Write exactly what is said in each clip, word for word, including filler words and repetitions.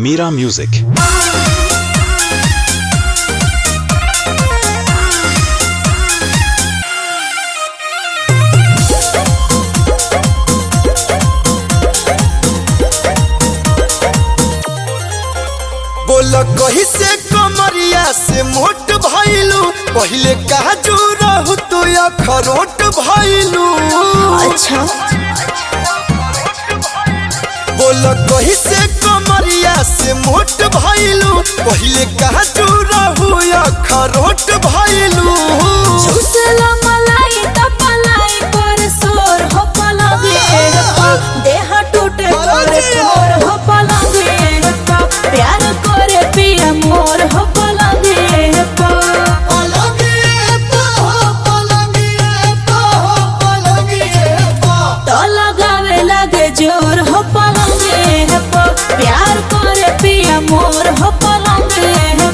Mira Music. बोल कही से कमरिया से मोट भइलू पहले काजू रहू तू अखरोट भइलू। अच्छा बोल कही से कमरिया से मोट भइलू पहले काजू रहू अखरोट भइलू। चूसला मलाई त पलाई पर सोर हो पलंगे देह टूटे पर तोर हो पलंगे प्यार करे पिया मोर हो पलंगे तो लगावे लगे जोर हो पलंगे प्यार करे पिया मोर हो पलंगे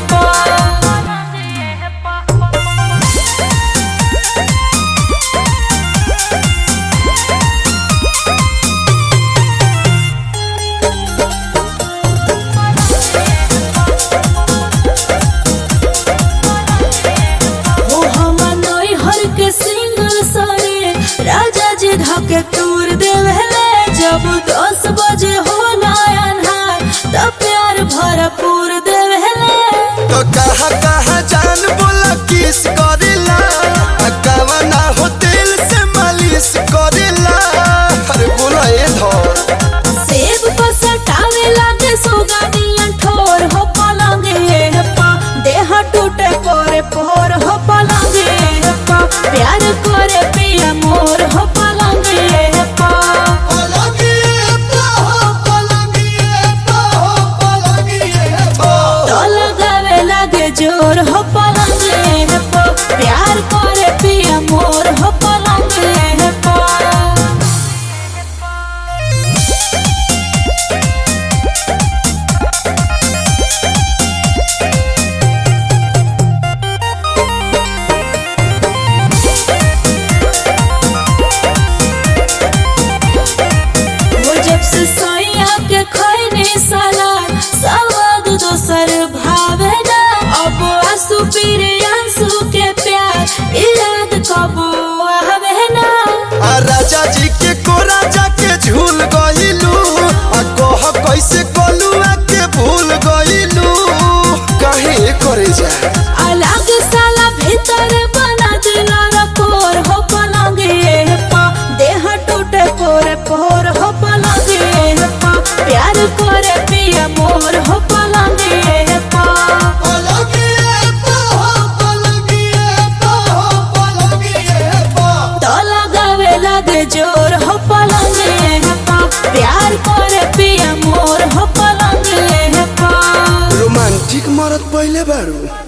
राजा जी धके तूर देवेले जब दस बजे हो नयनहार तो प्यार भरपूर देवेले। तो कहा कहा जान बोला किस करेला कावा ना हो तेल से मालिश करेला। अरे बोला ए धर सेब पर सटावे लागे सुगंधिया ठोर हो पलंगे देह टूटे पोरे पोर हो पलंगे प्यार करे पिया मोर हो पलंगे तो लगावे लगे जोर हो पलंगे प्यार करे पिया मोर हो पलंगे सैया के खैनी साला सवाद दोसर भावे ना अब आंसू पीरे आंसू के प्यार याद कब आवे ना। आ राजा जी के कोरा जाके झूल गइलू आ कह कैसे कलुआ के भूल गइलू काहे करे जा अलग साला भीतर बना दिला रकोर हो पलंगे देह टूटे पोरे पोर हो पलंगे प्यार करे पिया मोर हो पलंगे तो लगावे लगे जोर हो पलंगे प्यार करे पिया मोर हो पलंगे रोमांटिक मरद पहले बारू।